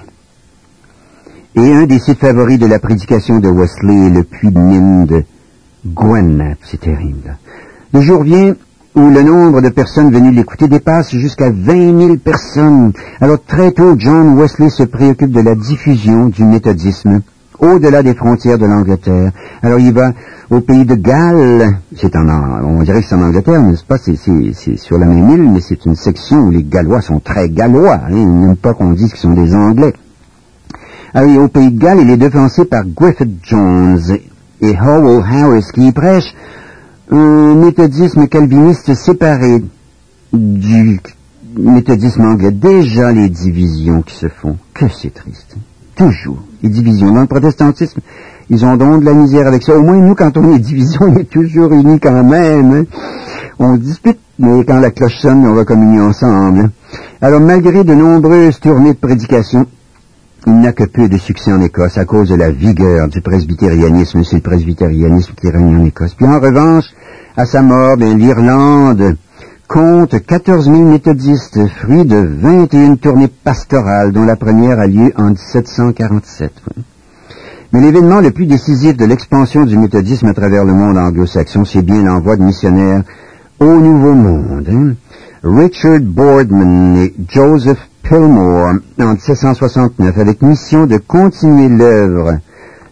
Et un des sites favoris de la prédication de Wesley est le puits de mine de Gwen. C'est terrible. Le jour vient où le nombre de personnes venues l'écouter dépasse jusqu'à vingt mille personnes. Alors très tôt, John Wesley se préoccupe de la diffusion du méthodisme au-delà des frontières de l'Angleterre. Alors il va au pays de Galles, c'est en, on dirait que c'est en Angleterre, n'est-ce pas, c'est, c'est, c'est sur la même île, mais c'est une section où les Gallois sont très Gallois, hein, ils n'aiment pas qu'on dise qu'ils sont des Anglais. Ah oui, au pays de Galles, il est devancé par Griffith Jones et Howell Harris, qui y prêchent un méthodisme calviniste séparé du méthodisme anglais. Déjà les divisions qui se font, que c'est triste. Toujours, les divisions. Dans le protestantisme, ils ont donc de la misère avec ça. Au moins, nous, quand on est division, on est toujours unis quand même. Hein. On dispute, mais quand la cloche sonne, on va communier ensemble. Hein. Alors, malgré de nombreuses tournées de prédication, il n'a que peu de succès en Écosse à cause de la vigueur du presbytérianisme. C'est le presbytérianisme qui règne en Écosse. Puis en revanche, à sa mort, bien, l'Irlande compte quatorze mille méthodistes, fruit de vingt et une tournées pastorales, dont la première a lieu en dix-sept cent quarante-sept. Mais l'événement le plus décisif de l'expansion du méthodisme à travers le monde anglo-saxon, c'est bien l'envoi de missionnaires au Nouveau Monde. Hein? Richard Boardman et Joseph Pillmore, en dix-sept cent soixante-neuf, avec mission de continuer l'œuvre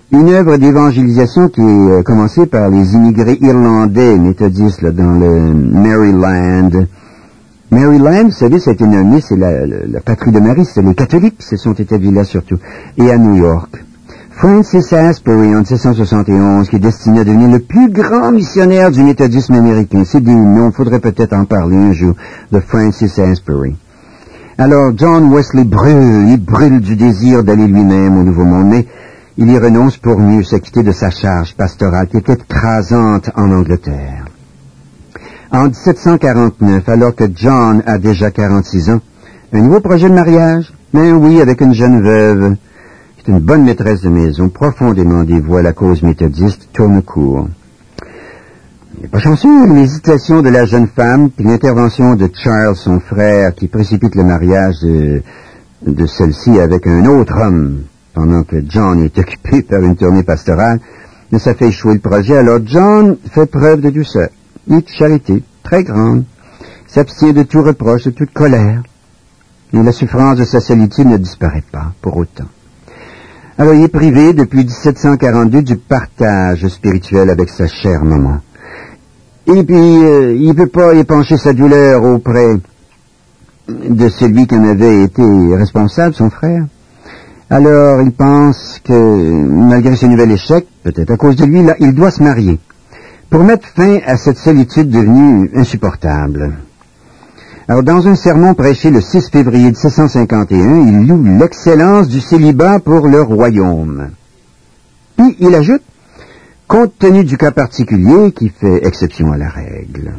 Une œuvre d'évangélisation qui est commencée par les immigrés irlandais méthodistes là, dans le Maryland. Maryland, vous savez, ça a été nommé, c'est la, la, la patrie de Marie, c'est les catholiques qui se sont établis là surtout, et à New York. Francis Asbury, en dix-sept cent soixante et onze, qui est destiné à devenir le plus grand missionnaire du méthodisme américain. C'est des noms, il faudrait peut-être en parler un jour, de Francis Asbury. Alors, John Wesley brûle, il brûle du désir d'aller lui-même au Nouveau Monde, mais il y renonce pour mieux s'acquitter de sa charge pastorale qui était écrasante en Angleterre. En dix-sept cent quarante-neuf, alors que John a déjà quarante-six ans, un nouveau projet de mariage, mais oui, avec une jeune veuve, qui est une bonne maîtresse de maison, profondément dévouée à la cause méthodiste, tourne court. Il n'est pas chanceux, l'hésitation de la jeune femme, puis l'intervention de Charles, son frère, qui précipite le mariage de, de celle-ci avec un autre homme, pendant que John est occupé par une tournée pastorale, mais ça fait échouer le projet. Alors John fait preuve de douceur et de charité très grande, s'abstient de tout reproche, de toute colère, et la souffrance de sa solitude ne disparaît pas pour autant. Alors il est privé depuis dix-sept cent quarante-deux du partage spirituel avec sa chère maman. Et puis, euh, il ne peut pas épancher sa douleur auprès de celui qui en avait été responsable, son frère. Alors, il pense que, malgré ce nouvel échec, peut-être à cause de lui, là, il doit se marier, pour mettre fin à cette solitude devenue insupportable. Alors, dans un sermon prêché le six février dix-sept cent cinquante et un, il loue l'excellence du célibat pour le royaume. Puis, il ajoute, compte tenu du cas particulier qui fait exception à la règle.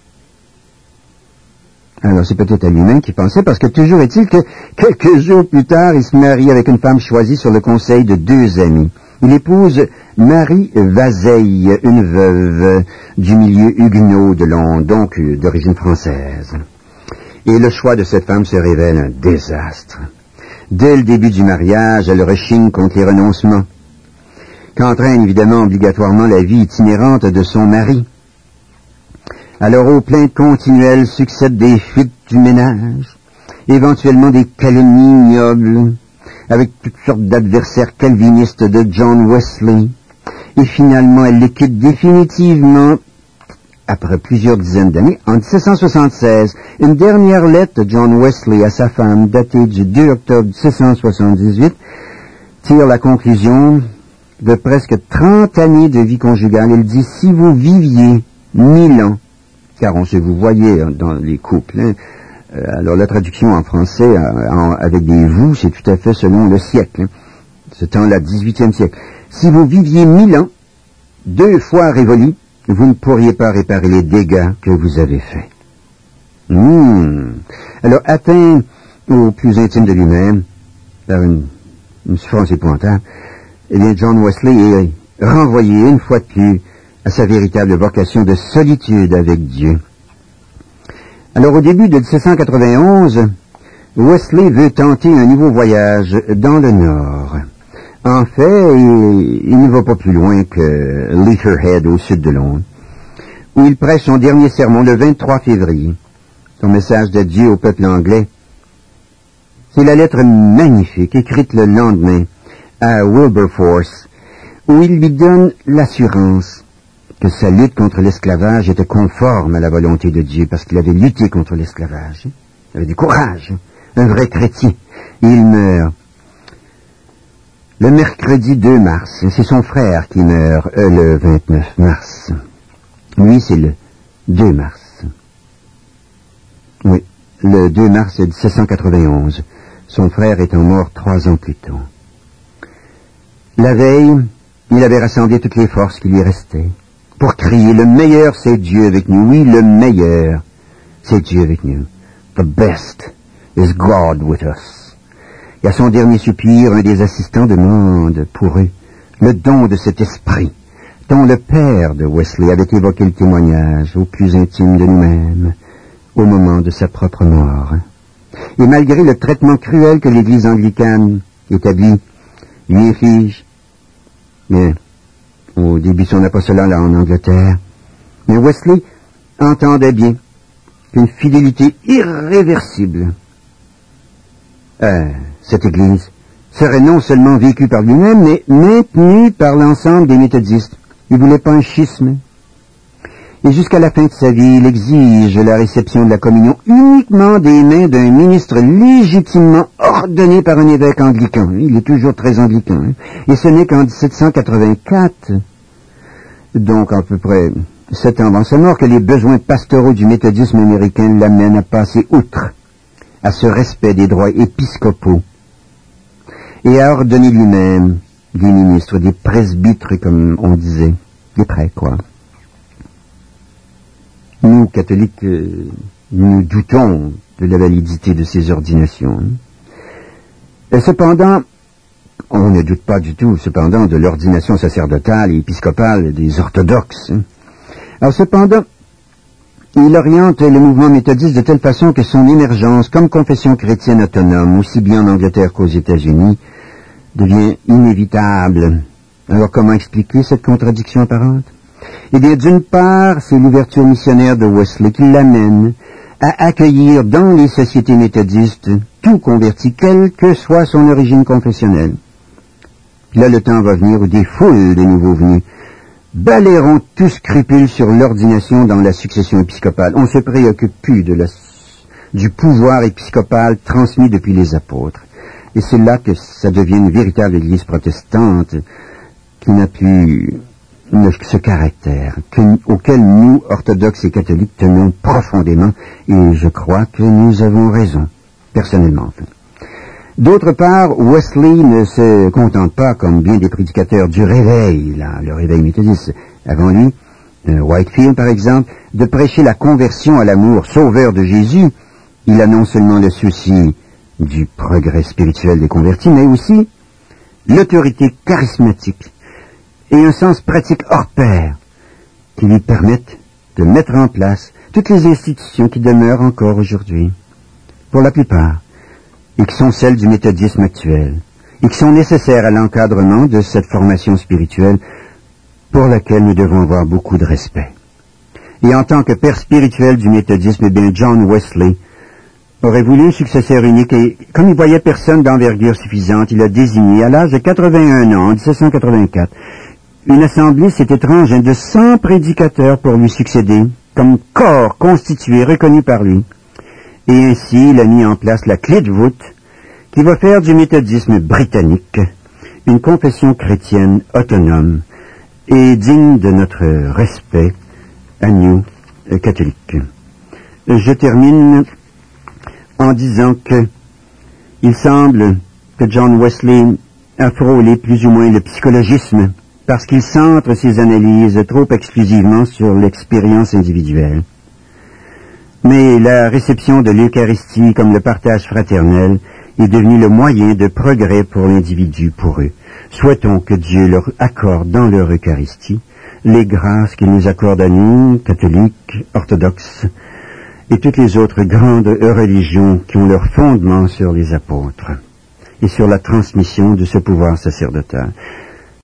Alors, c'est peut-être à lui-même qu'il pensait, parce que toujours est-il que, quelques jours plus tard, il se marie avec une femme choisie sur le conseil de deux amis. Il épouse Marie Vazeille, une veuve du milieu huguenot de Londres, donc d'origine française. Et le choix de cette femme se révèle un désastre. Dès le début du mariage, elle rechigne contre les renoncements, qu'entraîne évidemment obligatoirement la vie itinérante de son mari. Alors aux plaintes continuelles succèdent des fuites du ménage, éventuellement des calomnies ignobles, avec toutes sortes d'adversaires calvinistes de John Wesley, et finalement elle le quitte définitivement après plusieurs dizaines d'années, en dix-sept cent soixante-seize. Une dernière lettre de John Wesley à sa femme, datée du deux octobre dix-sept cent soixante-dix-huit, tire la conclusion de presque trente années de vie conjugale. Il dit, si vous viviez mille ans, car on se vous voyait dans les couples, hein, euh, alors la traduction en français euh, en, avec des vous, c'est tout à fait selon le siècle, hein, ce temps-là, dix-huitième siècle. Si vous viviez mille ans, deux fois révolus, vous ne pourriez pas réparer les dégâts que vous avez faits. Mmh. Alors, atteint au plus intime de lui-même, par une, une souffrance épouvantable, eh bien, John Wesley est renvoyé une fois de plus à sa véritable vocation de solitude avec Dieu. Alors, au début de dix-sept cent quatre-vingt-onze, Wesley veut tenter un nouveau voyage dans le Nord. En fait, il, il ne va pas plus loin que Leatherhead, au sud de Londres, où il prêche son dernier sermon le vingt-trois février. Son message d'adieu au peuple anglais. C'est la lettre magnifique, écrite le lendemain à Wilberforce, où il lui donne l'assurance que sa lutte contre l'esclavage était conforme à la volonté de Dieu, parce qu'il avait lutté contre l'esclavage. Il avait du courage, un vrai chrétien. Et il meurt le mercredi deux mars. C'est son frère qui meurt euh, le vingt-neuf mars. Lui, c'est le deux mars. Oui, le deux mars dix-sept cent quatre-vingt-onze. Son frère étant mort trois ans plus tôt. La veille, il avait rassemblé toutes les forces qui lui restaient pour crier, le meilleur c'est Dieu avec nous. Oui, le meilleur c'est Dieu avec nous. The best is God with us. Et à son dernier soupir, un des assistants demande pour eux le don de cet esprit dont le père de Wesley avait évoqué le témoignage au plus intime de nous-mêmes au moment de sa propre mort. Et malgré le traitement cruel que l'Église anglicane établit, lui inflige, mais au début de son apostolat là en Angleterre, mais Wesley entendait bien qu'une fidélité irréversible à cette Église serait non seulement vécu par lui-même, mais maintenu par l'ensemble des méthodistes. Il ne voulait pas un schisme. Et jusqu'à la fin de sa vie, il exige la réception de la communion uniquement des mains d'un ministre légitimement ordonné par un évêque anglican. Il est toujours très anglican. Et ce n'est qu'en dix-sept cent quatre-vingt-quatre, donc à peu près sept ans avant sa mort, que les besoins pastoraux du méthodisme américain l'amènent à passer outre à ce respect des droits épiscopaux et à ordonner lui-même des ministres, des presbytres, comme on disait, des prêtres, quoi. Nous, catholiques, euh, nous doutons de la validité de ces ordinations. Et cependant, on ne doute pas du tout, cependant, de l'ordination sacerdotale et épiscopale des orthodoxes. Alors, cependant, il oriente le mouvement méthodiste de telle façon que son émergence, comme confession chrétienne autonome, aussi bien en Angleterre qu'aux États-Unis, devient inévitable. Alors, comment expliquer cette contradiction apparente? Eh bien, d'une part, c'est l'ouverture missionnaire de Wesley qui l'amène à accueillir dans les sociétés méthodistes tout converti, quelle que soit son origine confessionnelle. Là, le temps va venir où des foules de nouveaux venus balayeront tout scrupule sur l'ordination dans la succession épiscopale. On se préoccupe plus de la, du pouvoir épiscopal transmis depuis les apôtres. Et c'est là que ça devient une véritable église protestante qui n'a plus ce caractère que, auquel nous, orthodoxes et catholiques, tenons profondément, et je crois que nous avons raison, personnellement. Enfin. D'autre part, Wesley ne se contente pas, comme bien des prédicateurs, du réveil, là, le réveil méthodiste. Avant lui, euh, Whitefield, par exemple, de prêcher la conversion à l'amour sauveur de Jésus. Il a non seulement le souci du progrès spirituel des convertis, mais aussi l'autorité charismatique et un sens pratique hors pair qui lui permettent de mettre en place toutes les institutions qui demeurent encore aujourd'hui, pour la plupart, et qui sont celles du méthodisme actuel, et qui sont nécessaires à l'encadrement de cette formation spirituelle pour laquelle nous devons avoir beaucoup de respect. Et en tant que père spirituel du méthodisme, eh bien, John Wesley aurait voulu un successeur unique, et comme il voyait personne d'envergure suffisante, il a désigné, à l'âge de quatre-vingt-un ans, en dix-sept cent quatre-vingt-quatre, une assemblée, c'est étrange, hein, de cent prédicateurs pour lui succéder, comme corps constitué, reconnu par lui. Et ainsi, il a mis en place la clé de voûte qui va faire du méthodisme britannique une confession chrétienne autonome et digne de notre respect à nous, catholiques. Je termine en disant que il semble que John Wesley a frôlé plus ou moins le psychologisme parce qu'il centre ses analyses trop exclusivement sur l'expérience individuelle. Mais la réception de l'Eucharistie comme le partage fraternel est devenu le moyen de progrès pour l'individu, pour eux. Souhaitons que Dieu leur accorde dans leur Eucharistie les grâces qu'il nous accorde à nous, catholiques, orthodoxes, et toutes les autres grandes religions qui ont leur fondement sur les apôtres et sur la transmission de ce pouvoir sacerdotal.